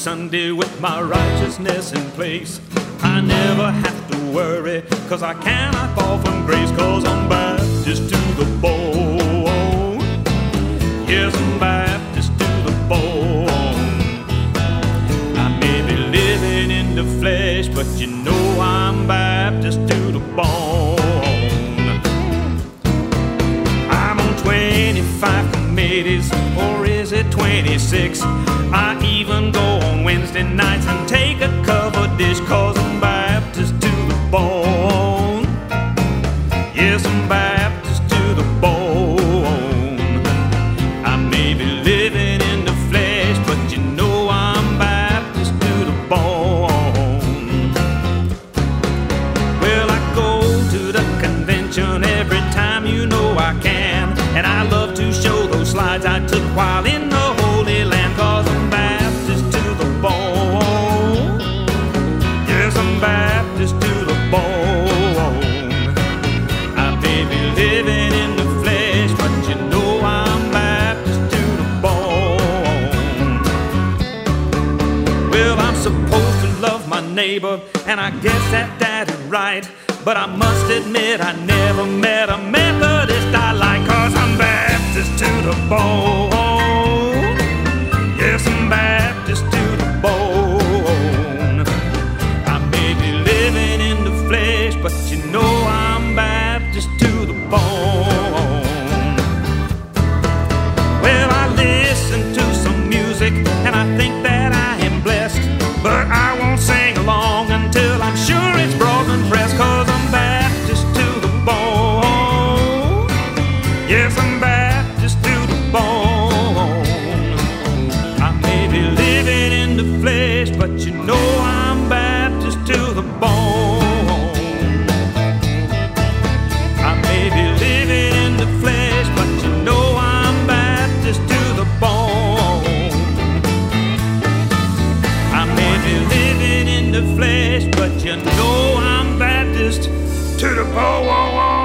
Sunday with my righteousness in place. I never have to worry, 'cause I cannot fall from grace, 'cause I'm Baptist to the bone. Yes, I'm Baptist to the bone. I may be living in the flesh, but you know I'm Baptist to the bone. I'm on 25 committees, or is it 26? I even go on Wednesday nights and take a covered dish, 'cause I'm Baptist to the bone. Yes, I'm Baptist to the bone. I may be living in the flesh, but you know I'm Baptist to the bone. Well, I go to the convention every time you know I can, and I love to show those slides I took while in the Holy Land, 'cause I'm Baptist to the bone. Yes, I'm Baptist to the bone. I may be living in the flesh, but you know I'm Baptist to the bone. Well, I'm supposed to love my neighbor, and I guess that is right, but I must admit I never met a Methodist I like, 'cause I'm Baptist to the bone. Yes, I'm Baptist to the bone. I may be living in the flesh, but you know I'm Baptist to the bone. Well, I listen to some music, and I think that I am blessed, but I won't sing along until I'm sure it's broken pressed, 'cause I'm Baptist to the bone. Yes, I'm Baptist to the bone. I may be living in the flesh, but you know I'm Baptist to the bone. I may be living in the flesh, but you know I'm Baptist to the bone. I may be living in the flesh, but you know I'm Baptist to the bone.